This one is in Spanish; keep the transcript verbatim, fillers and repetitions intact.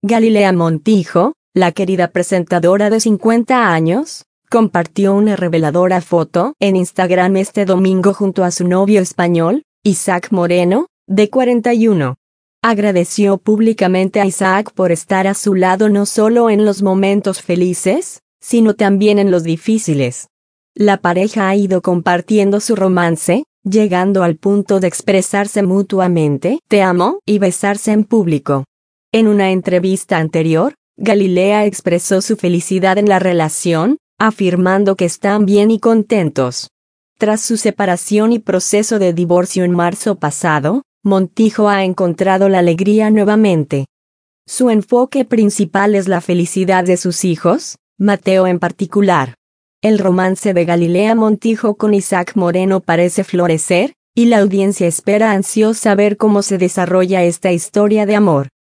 Galilea Montijo, la querida presentadora de cincuenta años, compartió una reveladora foto en Instagram este domingo junto a su novio español, Isaac Moreno, de cuarenta y uno. Agradeció públicamente a Isaac por estar a su lado no solo en los momentos felices, sino también en los difíciles. La pareja ha ido compartiendo su romance, llegando al punto de expresarse mutuamente "te amo" y besarse en público. En una entrevista anterior, Galilea expresó su felicidad en la relación, afirmando que están bien y contentos. Tras su separación y proceso de divorcio en marzo pasado, Montijo ha encontrado la alegría nuevamente. Su enfoque principal es la felicidad de sus hijos, Mateo en particular. El romance de Galilea Montijo con Isaac Moreno parece florecer, y la audiencia espera ansiosa ver cómo se desarrolla esta historia de amor.